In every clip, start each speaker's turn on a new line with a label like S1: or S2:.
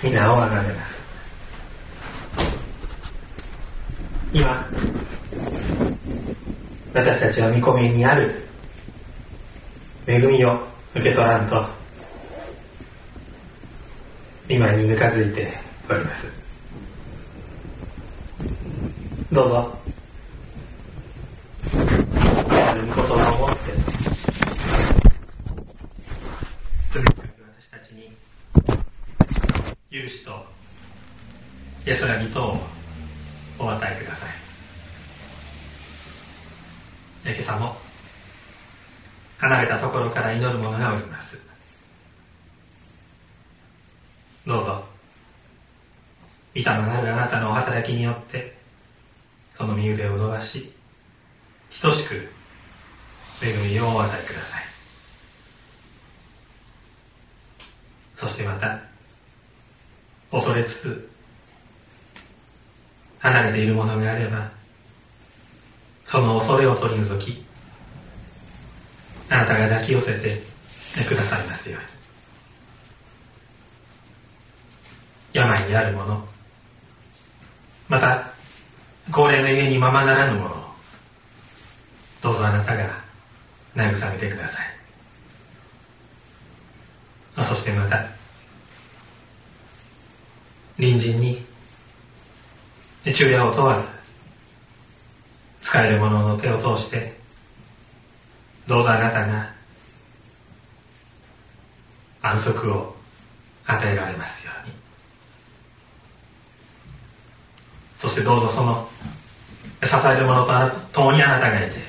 S1: 皆をあがめます。今私たちは御子目にある恵みを受け取らんと今にぬかづいております。どうぞある御言葉を持って罪深き私たちに許しと安らぎとをお与えください。今朝も離れたところから祈る者がおります。どうぞ御霊なるあなたのお働きによってその身腕を伸ばし等しく恵みをお与えください。そしてまた恐れつつ離れているものがあればその恐れを取り除きあなたが抱き寄せてくださいますように。病にある者また高齢の家にままならぬ者をどうぞあなたが慰めてください。そしてまた隣人に昼夜を問わず使える者の手を通してどうぞあなたが安息を与えられますように。そしてどうぞその支える者と共にあなたがいて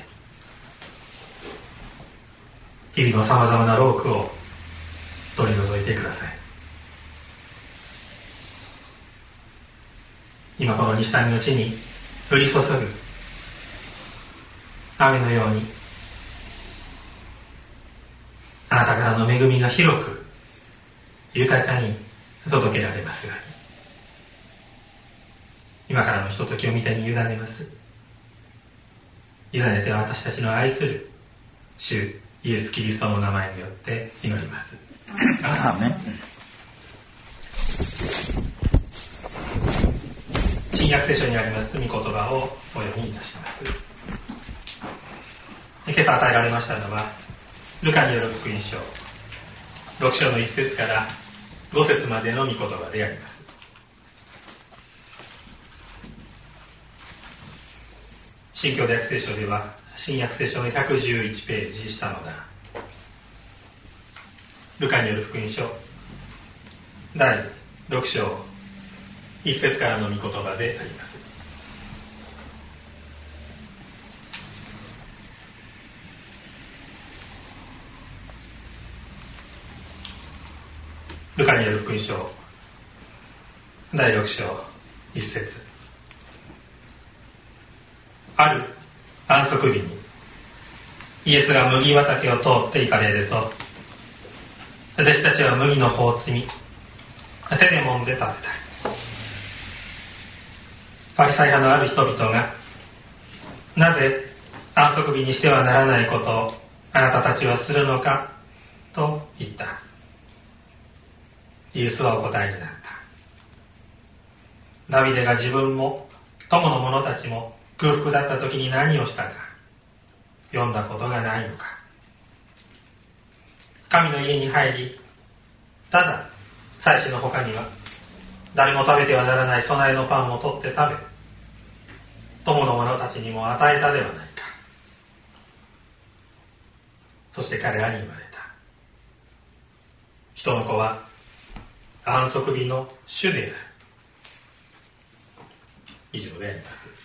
S1: 日々のさまざまな労苦を取り除いてください。今この西谷の地に降り注ぐ雨のようにあなたからの恵みが広く豊かに届けられますように。今からのひとときを御手に委ねます。委ねて私たちの愛する主イエス・キリストの名前によって祈ります。
S2: アーメン。
S1: 新約聖書にあります御言葉をお読みいたします。今朝与えられましたのはルカによる福音書6章の1節から5節までの御言葉であります。新教約聖書では新約聖書の111ページ下の段ルカによる福音書第6章1節からの御言葉であります。ルカによる福音書第6章1節ある安息日にイエスが麦畑を通って行かれると弟子たちは麦の穂を摘み手で揉んで食べた。パリサイ派のある人々がなぜ安息日にしてはならないことをあなたたちはするのかと言った。イエスはお答えになった。ダビデが自分も友の者たちも空腹だった時に何をしたか読んだことがないのか。神の家に入りただ祭司の他には誰も食べてはならない備えのパンを取って食べ友の者たちにも与えたではないか。そして彼らに言われた。人の子は安息日の主である。以上であります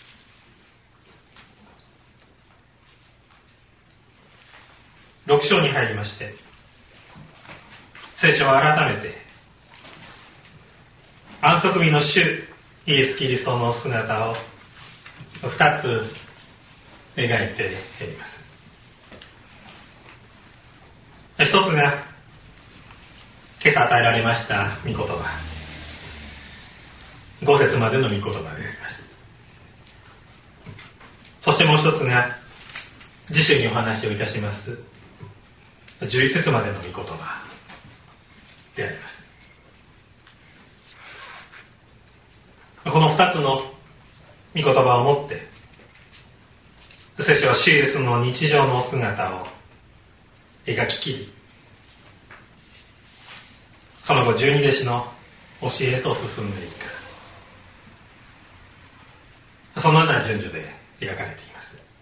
S1: 。6章に入りまして聖書は改めて安息日の主イエス・キリストの姿を2つ描いています。一つが今朝与えられました御言葉5節までの御言葉であります。そしてもう一つが次週にお話をいたします11節までの御言葉であります。 2つの御言葉をもって聖書は主イエスの日常の姿を描き切り、その後十二弟子の教えへと進んでいく、そのような順序で描かれてい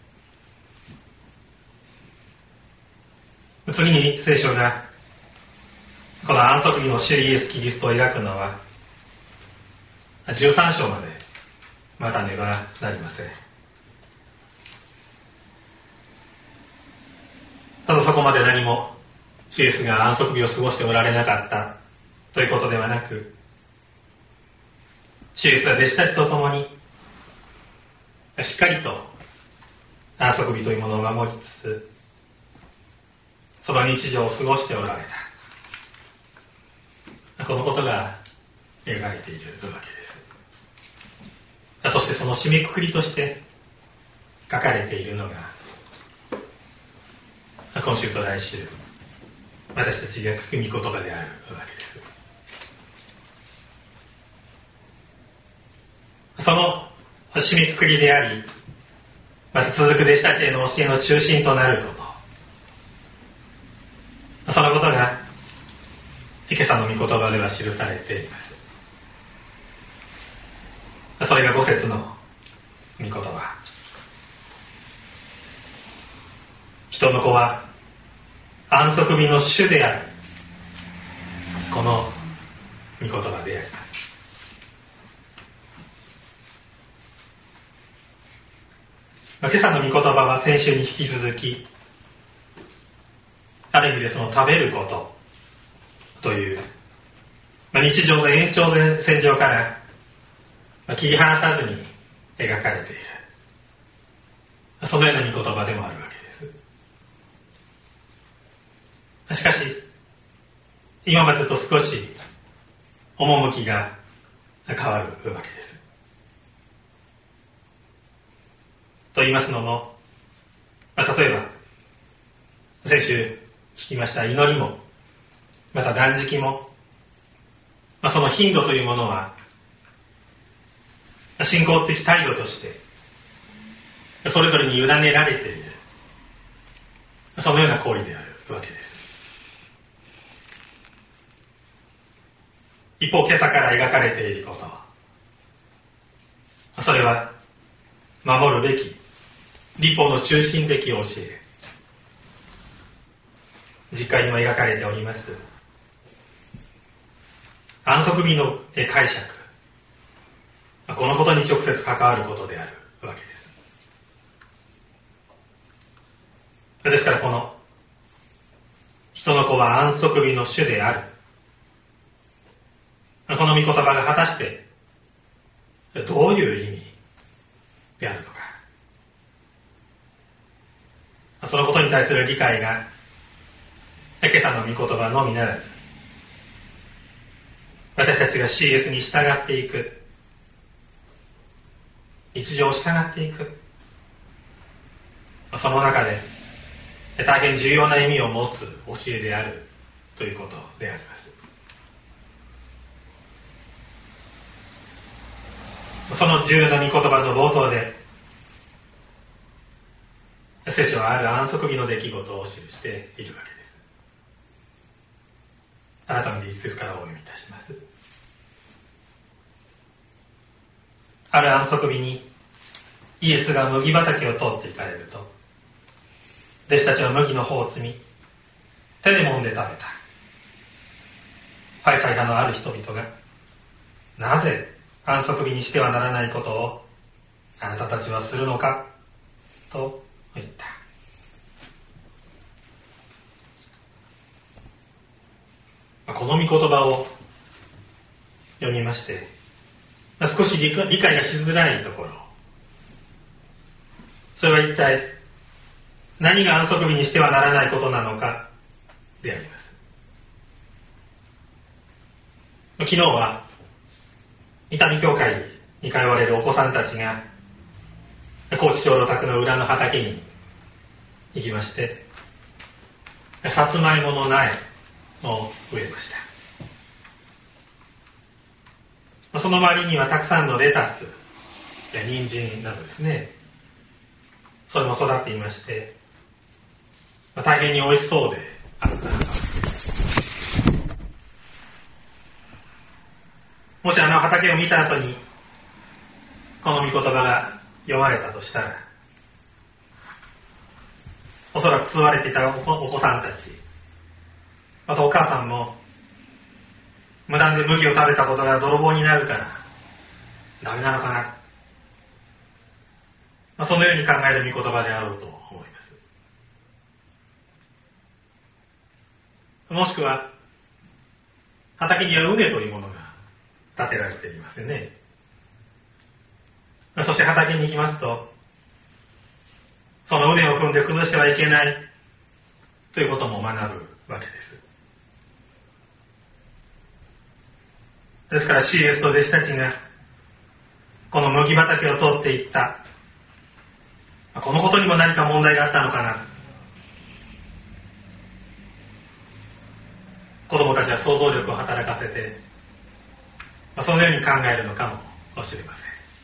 S1: ます。次に聖書がこの安息日の主イエス・キリストを描くのは13章まで待たねばなりません。ただそこまで何も主イエスが安息日を過ごしておられなかったということではなく、主イエスは弟子たちと共にしっかりと安息日というものを守りつつ、その日常を過ごしておられた、このことが描かれているわけです。そしてその締めくくりとして書かれているのが、今週と来週私たちが聞く御言葉であるわけです。その締めくくりであり、また続く弟子たちへの教えの中心となること、そのことが今朝の御言葉では記されています。それが5節の御言葉。人の子は安息日の主である。この御言葉であります。今朝の御言葉は先週に引き続き、ある意味でその食べることという、日常の延長線上から切り離さずに描かれている、そのような御言葉でもあるわけです。しかし今までと少し趣が変わるわけです。と言いますのも、例えば先週聞きました祈りも、また断食も、その頻度というものは信仰的態度としてそれぞれに委ねられている、そのような行為であるわけです。一方、今朝から描かれていること、それは守るべき律法の中心的教え、実会にも描かれております安息日の解釈、このことに直接関わることであるわけです。ですからこの人の子は安息日の主である、この御言葉が果たしてどういう意味であるのか、そのことに対する理解が今朝の御言葉のみならず、私たちが主イエスに従っていく、日常を従っていく、その中で大変重要な意味を持つ教えであるということであります。その重要な御言葉の冒頭で聖書はある安息日の出来事を記しているわけです。改めて一節からお読みいたします。ある安息日にイエスが麦畑を通って行かれると、弟子たちは麦の穂を摘み手で揉んで食べた。パリサイ派のある人々が、なぜ安息日にしてはならないことをあなたたちはするのかと言った。この御言葉を読みまして、少し理解がしづらいところ、それは一体何が安息日にしてはならないことなのかであります。昨日は伊丹教会に通われるお子さんたちが高知長老宅の裏の畑に行きまして、さつまいもの苗を植えました。 その周りにはたくさんのレタスや人参などですね、それも育っていまして、大変に美味しそうであった。もし畑を見た後にこの御言葉が読まれたとしたら、おそらく吸われていたお子さんたち、またお母さんも、無断で麦を食べたことが泥棒になるからダメなのかな、そのように考える御言葉であろうと思います。もしくは畑には畝というものが建てられていますよね。そして畑に行きますと、その畝を踏んで崩してはいけないということも学ぶわけです。ですから CS と弟子たちがこの麦畑を通っていった、このことにも何か問題があったのかな、子供たちは想像力を働かせて、そのように考えるのかもしれません。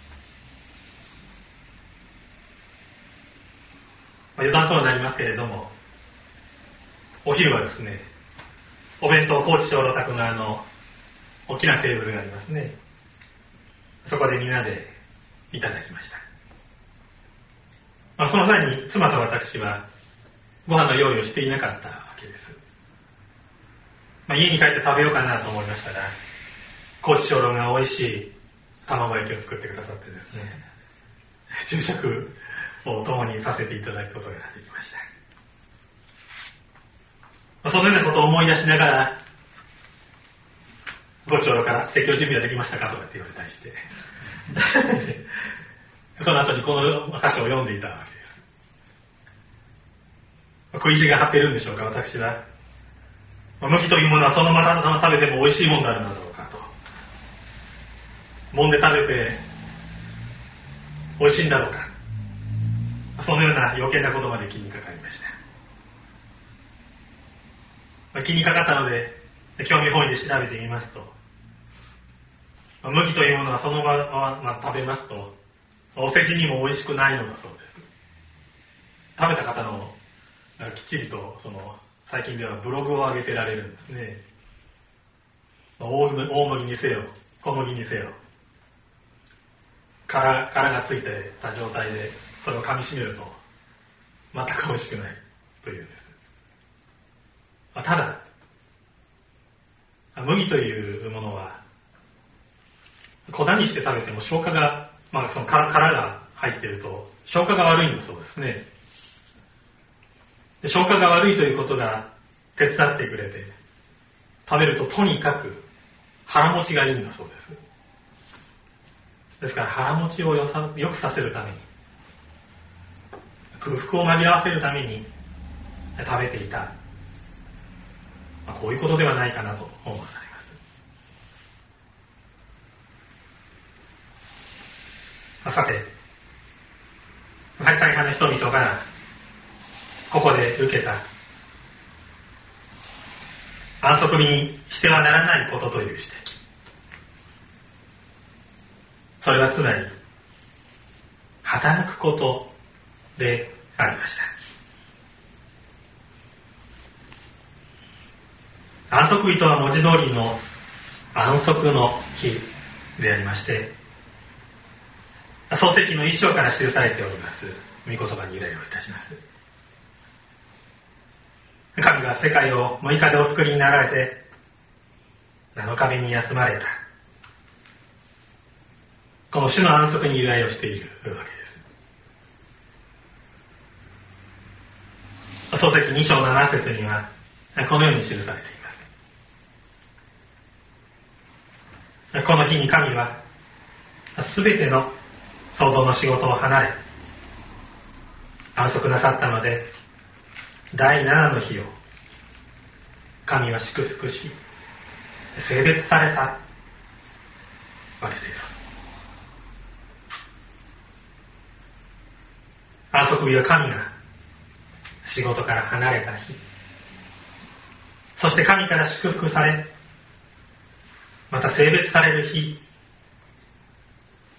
S1: 余談とはなりますけれども、お昼はですね、お弁当高知小路宅の大きなテーブルがありますね。そこでみんなでいただきました。その際に妻と私はご飯の用意をしていなかったわけです。家に帰って食べようかなと思いましたら、高知小路が美味しい卵焼きを作ってくださってですね、昼食を共にさせていただくことができました。そのようなことを思い出しながら、高知小路から説教準備はできましたかとかって言われたりしてその後にこの歌詞を読んでいたわけです。食い意地が張っているんでしょうか。私は麦というものはそのまま食べても美味しいものだろうかと、揉んで食べて美味しいんだろうか、そのような余計なことまで気にかかりました。気にかかったので興味本位で調べてみますと、麦というものはそのまま食べますとお世辞にも美味しくないのだそうです。食べた方のきっちりと最近ではブログを上げてられるんですね。大麦にせよ小麦にせよ、殻がついてた状態でそれを噛み締めると全く美味しくないというんです。ただ麦というものは粉にして食べても消化が、その殻が入っていると消化が悪いんだそうですね。で消化が悪いということが手伝ってくれて、食べるととにかく腹持ちがいいんだそうです。ですから腹持ちをよくさせるために、空腹を紛らわせるために食べていた、こういうことではないかなと思わされます。さて、大半の人々がここで受けた安息日にしてはならないことという指摘、それはつまり働くことでありました。安息日とは文字通りの安息の日でありまして、創世記の一章から記されております御言葉に由来をいたします。神が世界を6日でお作りになられて7日目に休まれた、この主の安息に由来をしているわけです。創世記2章7節にはこのように記されています。この日に神はすべての創造の仕事を離れ安息なさったので、第7の日を神は祝福し聖別されたわけです。安息日は神が仕事から離れた日、そして神から祝福されまた聖別される日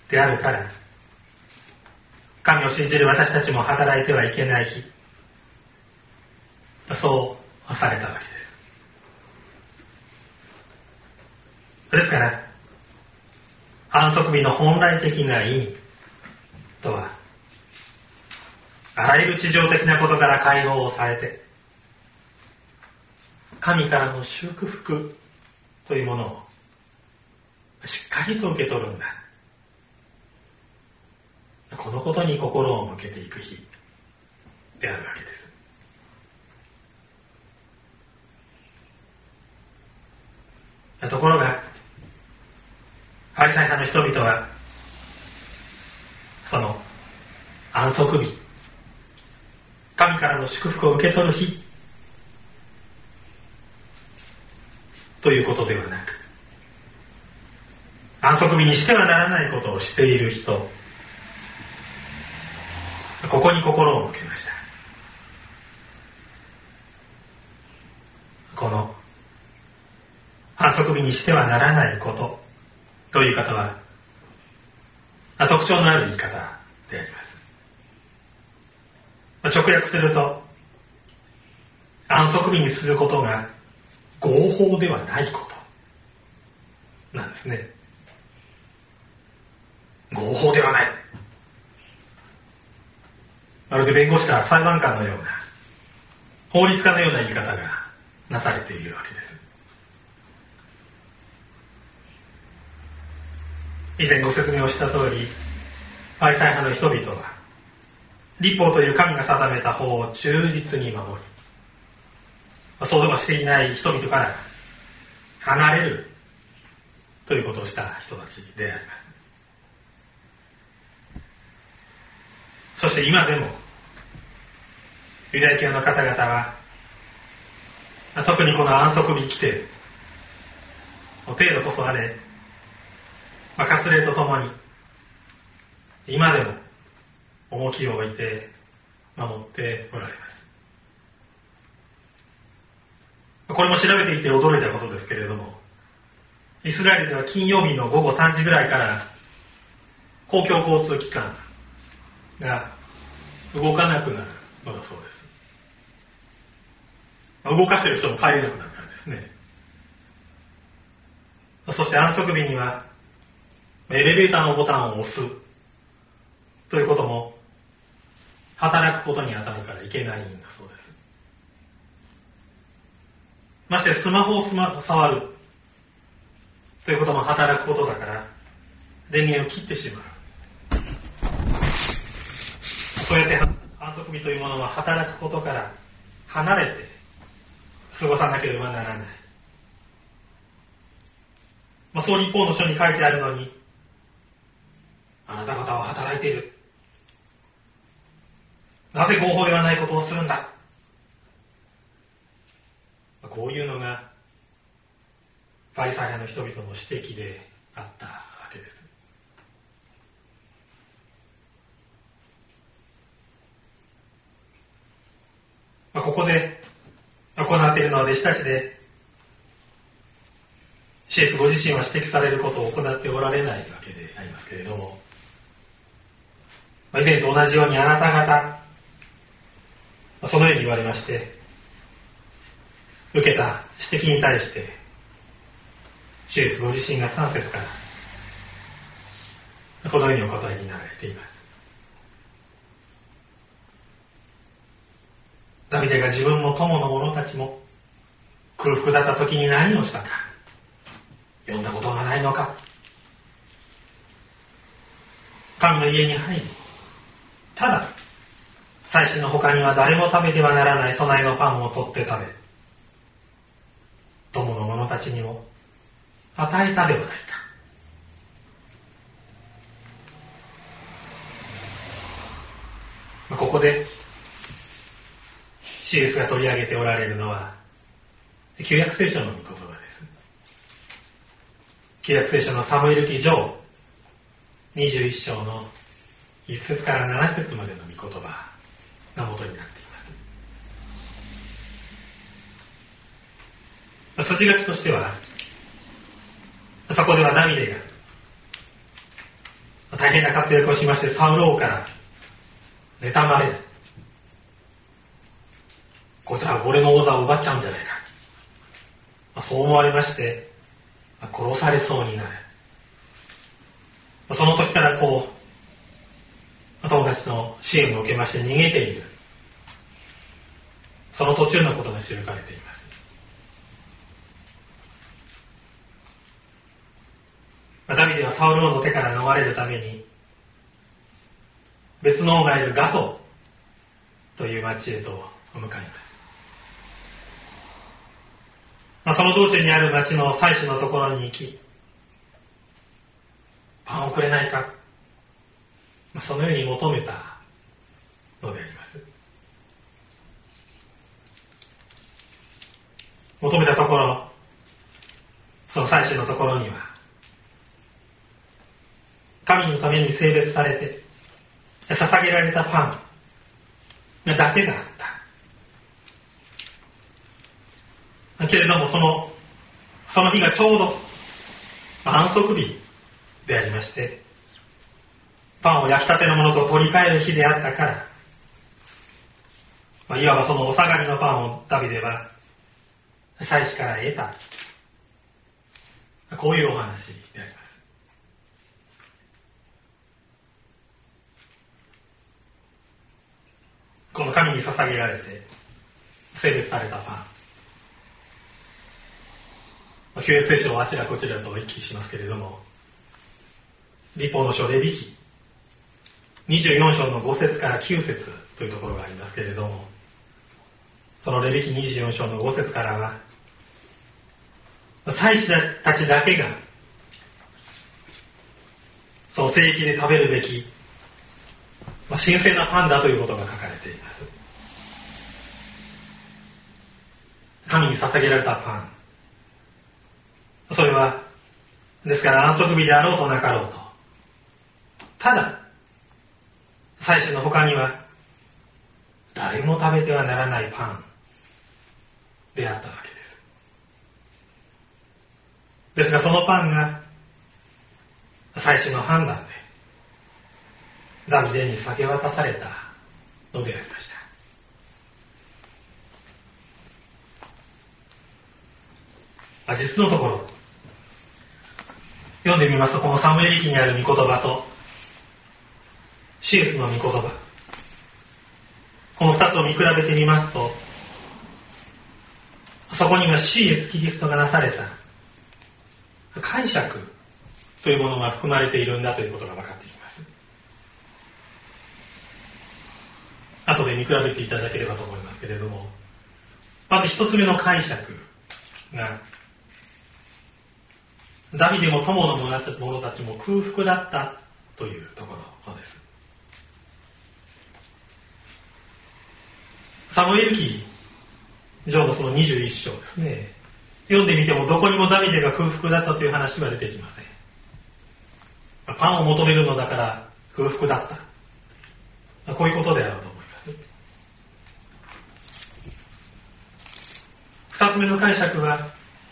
S1: であるから、神を信じる私たちも働いてはいけない日、そうされたわけです。ですから、安息日の本来的な意味とは、あらゆる地上的なことから解放をされて、神からの祝福というものをしっかりと受け取るんだ。このことに心を向けていく日であるわけです。ところが、パリサイ派の人々は、その安息日、神からの祝福を受け取る日ということではなく、安息日にしてはならないことをしている人、ここに心を向けました。この安息日にしてはならないことという言い方は特徴のある言い方であります。直訳すると、安息日にすることが合法ではないことなんですね。合法ではない。まるで弁護士か裁判官のような、法律家のような言い方がなされているわけです。以前ご説明をした通り、パリサイ派の人々は、律法という神が定めた法を忠実に守り、そうでもしていない人々から離れるということをした人たちであります。そして今でもユダヤ教の方々は、特にこの安息日規定程度こそあれ、割礼とともに今でも重きを置いて守っておられます。これも調べていて驚いたことですけれども、イスラエルでは金曜日の午後3時ぐらいから公共交通機関が動かなくなるのだそうです。動かしている人も帰れなくなるからですね。そして安息日にはエレベーターのボタンを押すということも働くことに当たるからいけないんだそうです。ましてスマホを触るということも働くことだから電源を切ってしまう。そうやって安息日というものは働くことから離れて過ごさなければならない。そう立法の書に書いてあるのに、あなた方は働いている。なぜ合法ではないことをするんだ。こういうのがパリサイ派の人々の指摘であったわけです。ここで行っているのは弟子たちで、シエスご自身は指摘されることを行っておられないわけでありますけれども、以前と同じようにあなた方、そのように言われまして、受けた指摘に対して、シエスご自身が3節からこのようにお答えになられています。ダビデが自分も友の者たちも空腹だった時に何をしたか読んだことがないのか。神の家に入り、ただ祭司の他には誰も食べてはならない備えのパンを取って食べ、友の者たちにも与えたではないか。ここでシエスが取り上げておられるのは旧約聖書の御言葉です。旧約聖書のサムエル記上21章の1節から7節までの御言葉が元になっています。筋書きとしては、そこではダビデが大変な活躍をしまして、サウル王から妬まれる。こいつらは俺の王座を奪っちゃうんじゃないか。そう思われまして、殺されそうになる。その時から友達の支援を受けまして逃げている。その途中のことが記されています。ダビデはサウル王の手から逃れるために、別の王がいるガトという町へと向かいます。その道中にある町の祭司のところに行き、パンをくれないか、そのように求めたのであります。求めたところ、その祭司のところには、神のために聖別されて捧げられたパンだけがあった。けれどもその日がちょうど安息日でありまして、パンを焼きたてのものと取り替える日であったから、いわばそのお下がりのパンをダビデは祭司から得た。こういうお話であります。この神に捧げられて聖別されたパン。旧約聖書をあちらこちらと行き来しますけれども、律法の書レビ記24章の5節から9節というところがありますけれども、そのレビ記24章の5節からは、祭司たちだけがその聖域で食べるべき神聖なパンだということが書かれています。神に捧げられたパン、それはですから安息日であろうとなかろうと、ただ祭司の他には誰も食べてはならないパンであったわけです。ですがそのパンが祭司の判断でダビデに下げ渡されたのでありました。実のところ読んでみますと、このサムエル記にある御言葉とシエスの御言葉、この二つを見比べてみますと、そこにはシエスキリストがなされた解釈というものが含まれているんだということが分かってきます。後で見比べていただければと思いますけれども、まず一つ目の解釈が、ダビデも友の者たちも空腹だったというところです。サムエル記上のその21章ですね。読んでみてもどこにもダビデが空腹だったという話は出てきません。パンを求めるのだから空腹だった。こういうことであろうと思います。二つ目の解釈は、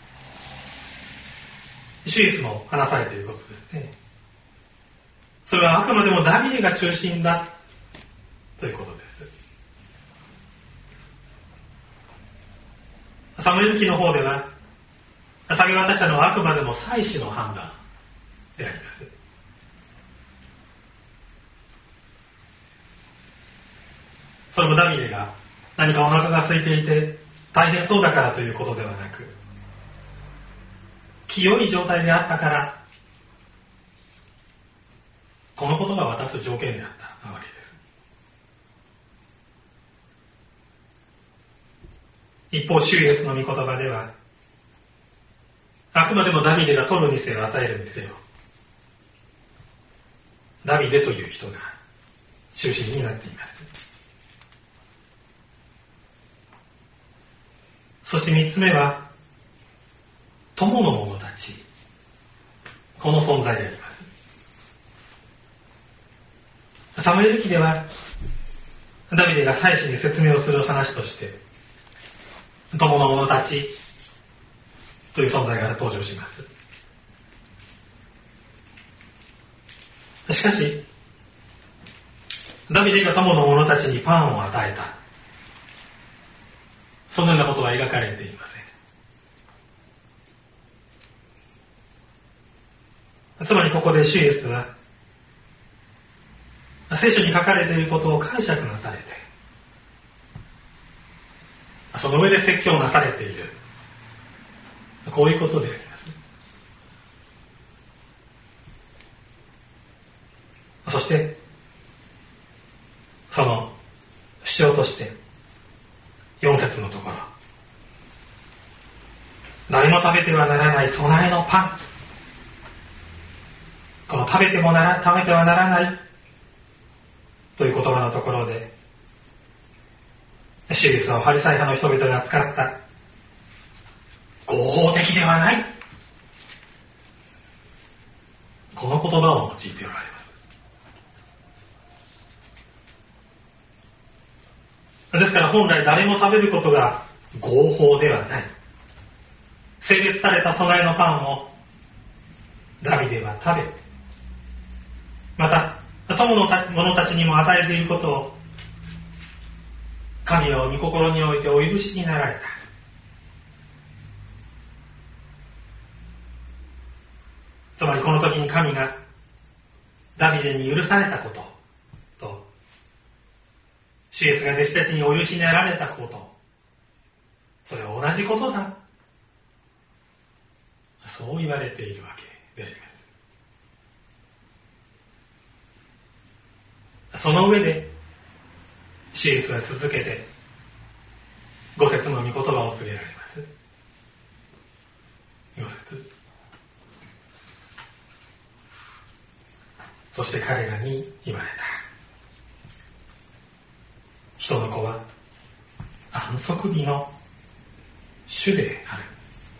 S1: シエスも話されていることですね。それはあくまでもダビデが中心だということです。サムエル記の方では、下げ渡したのはあくまでも祭司の判断であります。それもダビデが何かお腹が空いていて大変そうだからということではなく、清い状態であったからこのことが渡す条件であったわけです。一方、主イエスの御言葉では、あくまでもダビデが取るにせよ与えるにせよ、ダビデという人が中心になっています。そして三つ目は、友の者たち、この存在であります。サムエル記ではダビデが祭司に説明をする話として、友の者たちという存在が登場します。 しかし、ダビデが友の者たちにパンを与えた。そのようなことは描かれていません。つまりここで主イエスは、聖書に書かれていることを解釈なされて、その上で説教なされている。こういうことであります。そして、その主張として、4節のところ、誰も食べてはならない備えのパン。この食べてはならないという言葉のところで、主イエスはパリサイ派の人々が使った合法的ではない、この言葉を用いておられます。ですから本来誰も食べることが合法ではない。性別された備えのパンをダビデは食べ、また友の者たちにも与えていることを神は御心においてお許しになられた。つまりこの時に神がダビデに許されたことと、主イエスが弟子たちにお許しになられたこと、それは同じことだ、そう言われているわけであります。その上で主イエスは続けて5節の御言葉を告げられます。5節。そして彼らに言われた。人の子は安息日の主である。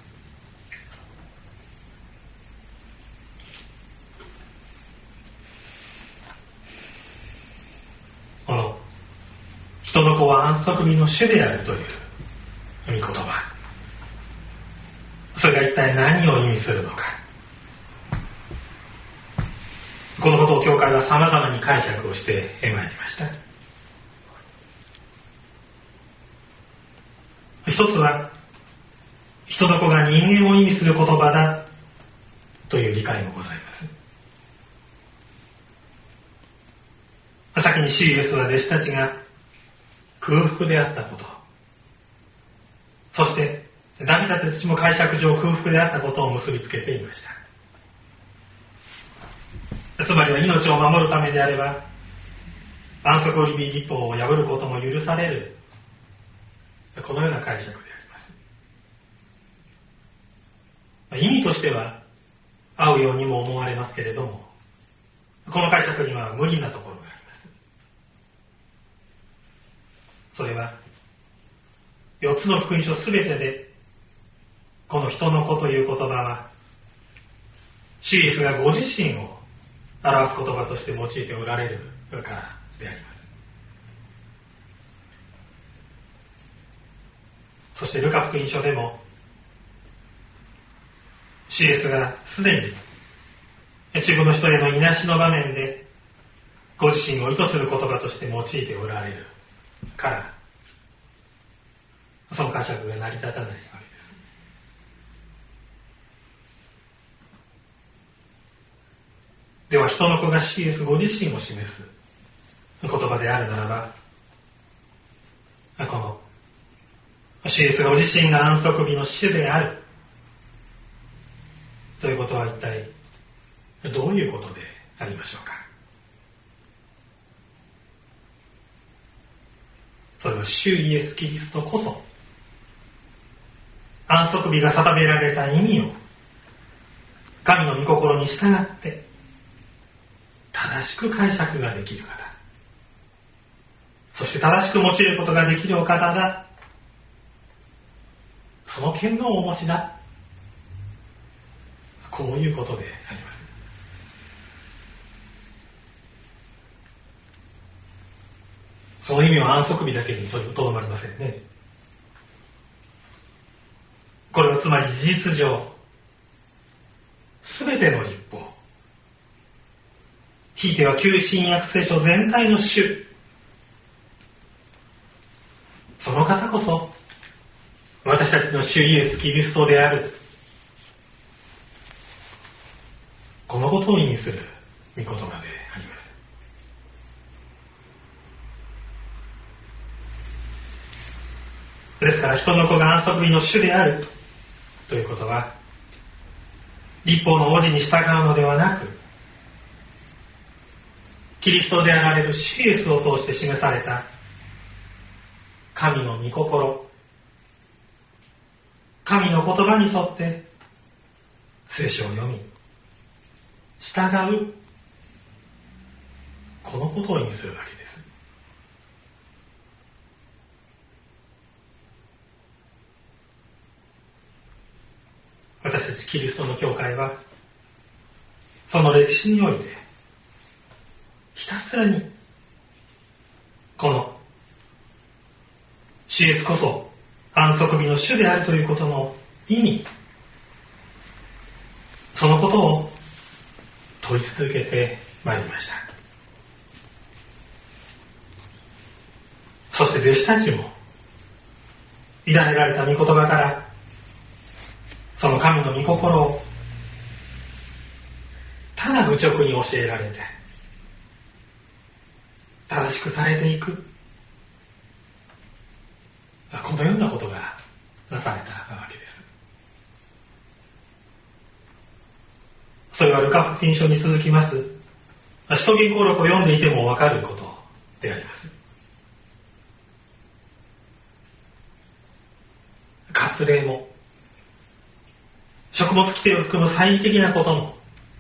S1: この人の子は安息日の主であるという御言葉、それが一体何を意味するのか。このことを教会は様々に解釈をしてまいりました。一つは、人の子が人間を意味する言葉だという理解もございます。先に主イエスは弟子たちが空腹であったこと、そしてダビデたちも解釈上空腹であったことを結びつけていました。つまりは命を守るためであれば安息日立法を破ることも許される、このような解釈であります。意味としては合うようにも思われますけれども、この解釈には無理なところがあります。それは4つの福音書すべてでこの人の子という言葉は主イエスがご自身を表す言葉として用いておられるからであります。そしてルカ福音書でも主イエスがすでに自分の人へのいなしの場面でご自身を意図する言葉として用いておられるから、その解釈が成り立たないわけです。では人の子が主イエスご自身を示す言葉であるならば、この主イエスご自身が安息日の主であるということは一体どういうことでありましょうか。それは主イエスキリストこそ安息日が定められた意味を神の御心に従って正しく解釈ができる方、そして正しく用いることができるお方だ、その権能をお持ちだ、こういうことであります。その意味は安息日だけにとどまりませんね。これはつまり事実上、すべての律法、 ひいては旧新約聖書全体の主、その方こそ私たちの主イエス・キリストである、このことを意味する御言葉であります。ですから人の子が安息日の主であるということは、律法の文字に従うのではなく、キリストであられる主イエスを通して示された神の御心、神の言葉に沿って聖書を読み従う、このことを意味するわけです。私たちキリストの教会はその歴史においてひたすらにこの主イエスこそ安息日の主であるということの意味、そのことを問い続けてまいりました。そして弟子たちも委ねられた御言葉からその神の御心をただ愚直に教えられて正しくされていく、このようなことがなされたわけです。それはルカ福音書に続きます使徒言行録を読んでいても分かることであります。割礼も食物規定を含む祭儀的なことも、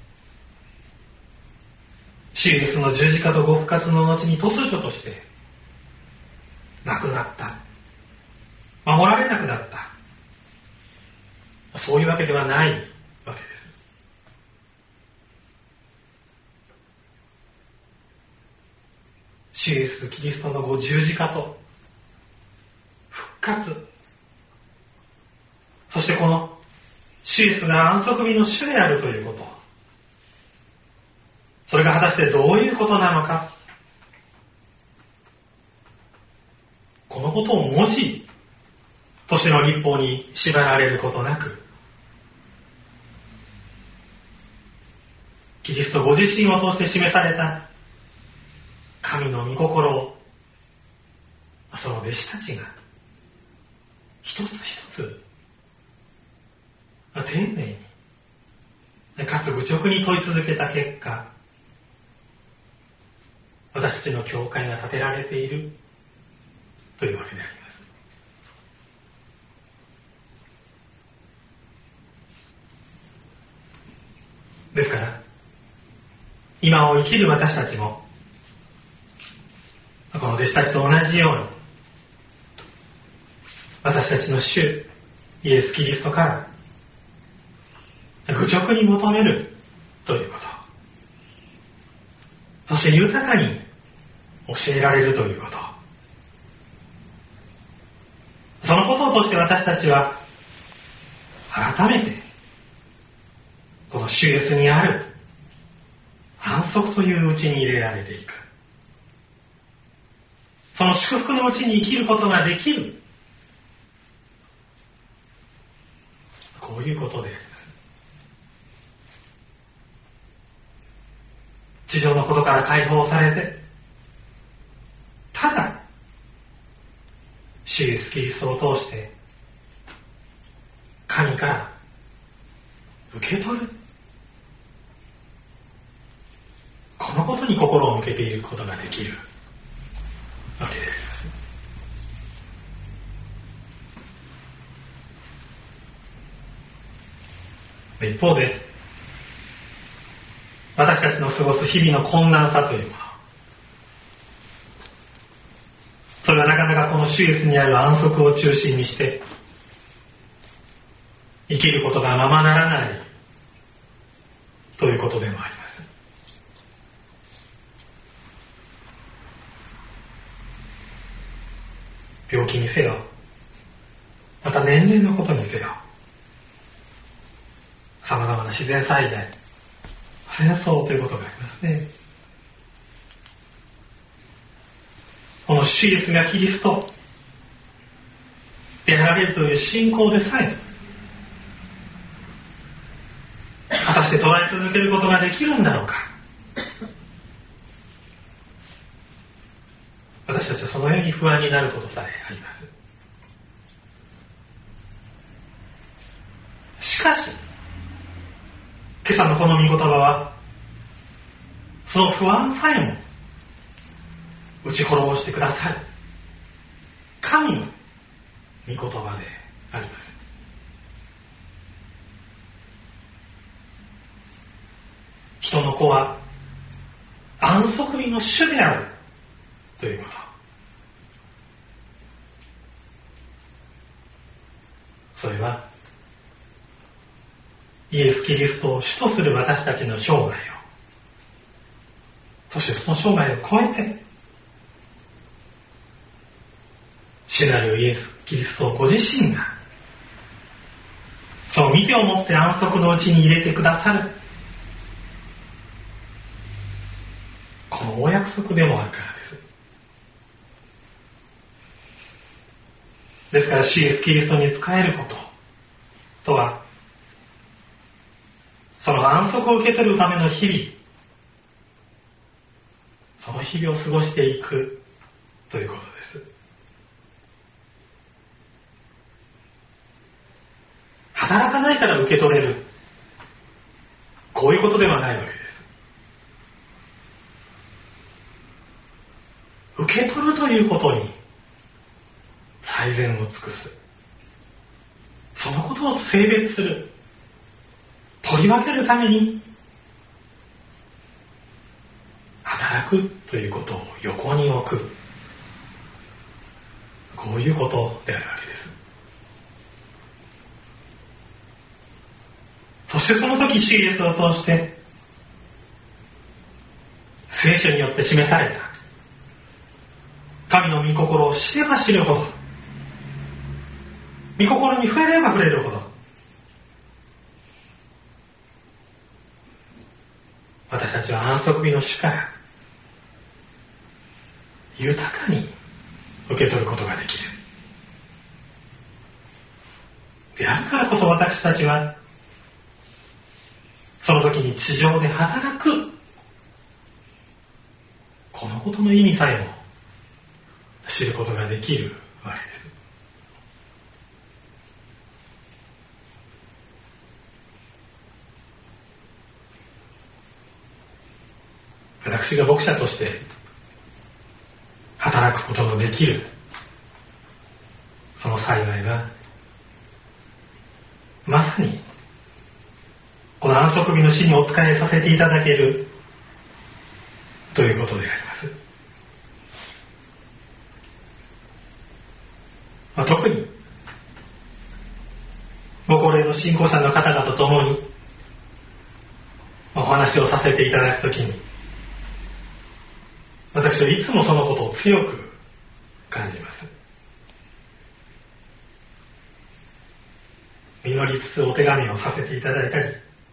S1: 主イエスの十字架とご復活の後に突如としてなくなった、守られなくなった、そういうわけではないわけです。主イエスキリストのご十字架と復活、そしてこの主イエスが安息日の主であるということ、それが果たしてどういうことなのか、このことをもし都市の律法に縛られることなく、キリストご自身を通して示された神の御心をその弟子たちが一つ一つ丁寧にかつ愚直に問い続けた結果、私たちの教会が建てられているというわけであります。ですから今を生きる私たちもこの弟子たちと同じように、私たちの主イエス・キリストから愚直に求めるということ、そして豊かに教えられるということ、そのことを通して私たちは改めてこの主イエスにある安息といううちに入れられていく、その祝福のうちに生きることができる、こういうことであります。地上のことから解放されて、ただ主イエスキリストを通して神から受け取る、このことに心を向けていることができるわけです。一方で私たちの過ごす日々の困難さというもの、それはなかなかこの主イエスにある安息を中心にして生きることがままならないということでもあります。病気にせよ、また年齢のことにせよ、さまざまな自然災害、戦争ということがありますね。 この主イエスがキリストであられるという信仰でさえ果たして捉え続けることができるんだろうか。私たちはそのように不安になることさえあります。しかし今朝のこの御言葉はその不安さえも打ち滅ぼしてくださる神の御言葉であります。人の子は安息日の主であるということ。それはイエス・キリストを主とする私たちの生涯を、そしてその生涯を超えて主なるイエス・キリストをご自身がその御手を持って安息のうちに入れてくださる、このお約束でもあるからです。ですから主イエス・キリストに仕えることとは、その安息を受け取るための日々、その日々を過ごしていくということです。働かないから受け取れる、こういうことではないわけです。受け取るということに最善を尽くす、そのことを性別する、取り分けるために働くということを横に置く、こういうことであるわけです。そしてその時主イエスを通して聖書によって示された神の御心を知れば知るほど、御心に触れれば触れるほど、私たちは安息日の主から豊かに受け取ることができる。であるからこそ私たちはその時に地上で働く、このことの意味さえも知ることができるわけです。私が牧者として働くことのできるその幸いは、まさにこの安息日の日にお仕えさせていただけるということであります。特にご高齢の信仰者の方々と共にお話をさせていただくときに、私はいつもそのことを強く感じます。祈りつつお手紙をさせていただいたり、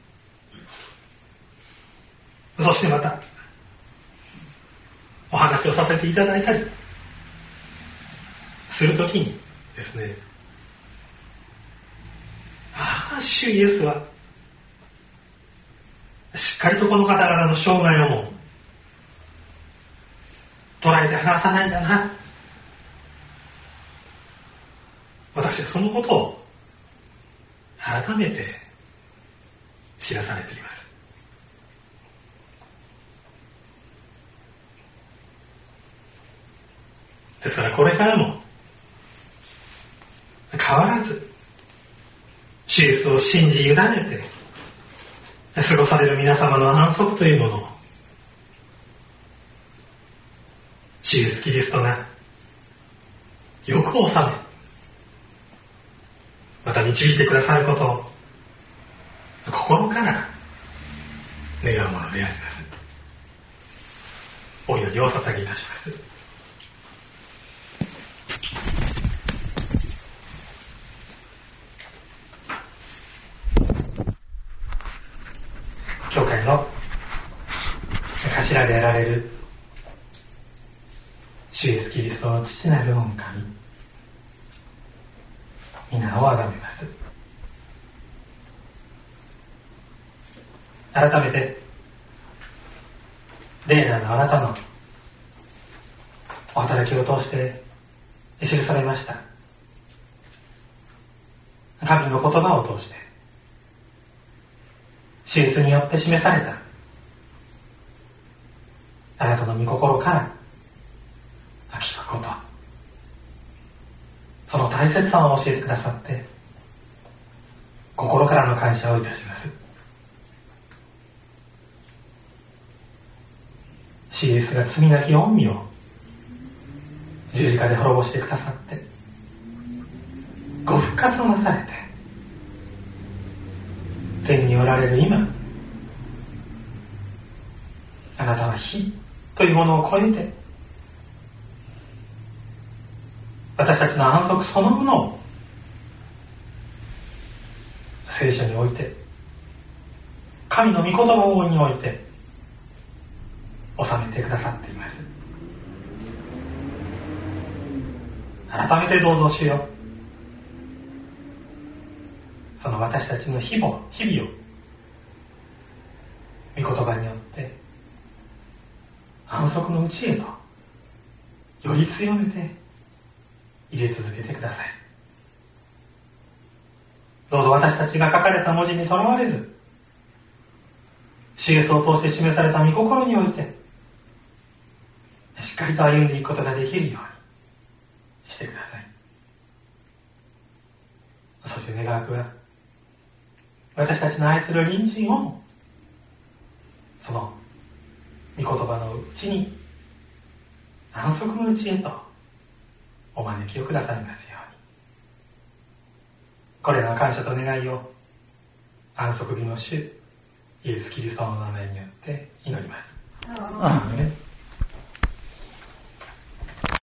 S1: そしてまたお話をさせていただいたりするときにですね、主イエスはしっかりとこの方々の生涯をも捉えて離さないんだな、私はそのことを改めて知らされています。ですからこれからも変わらず主イエスを信じ委ねて過ごされる皆様の安息というものを主イエスキリストがよく治め、また導いてくださることを心から願うものであります。お祈りを捧げいたします。教会の頭であられる主イエスキリストの父なる御神、皆をあがめます。改めてレーナーのあなたのお働きを通して記されました神の言葉を通して、主イエスによって示されたあなたの御心から聞くこと、その大切さを教えてくださって心からの感謝をいたします。主イエスが罪なき御身を十字架で滅ぼしてくださってご復活をなされて、天におられる今、あなたは火というものを超えて私たちの安息そのものを聖書において、神の御言葉において収めてくださっています。改めてどうぞ主よ、その私たちの日々を御言葉によって安息のうちへとより強めて入れ続けてください。どうぞ私たちが書かれた文字にとらわれず、主イエスを通して示された御心においてしっかりと歩んでいくことができるようにしてください。そして願わくは、私たちの愛する隣人をその御言葉のうちに安息のうちへとお招きをくださいますように。これらの感謝と願いを安息日の主イエスキリストの名前によって祈ります。アーメン。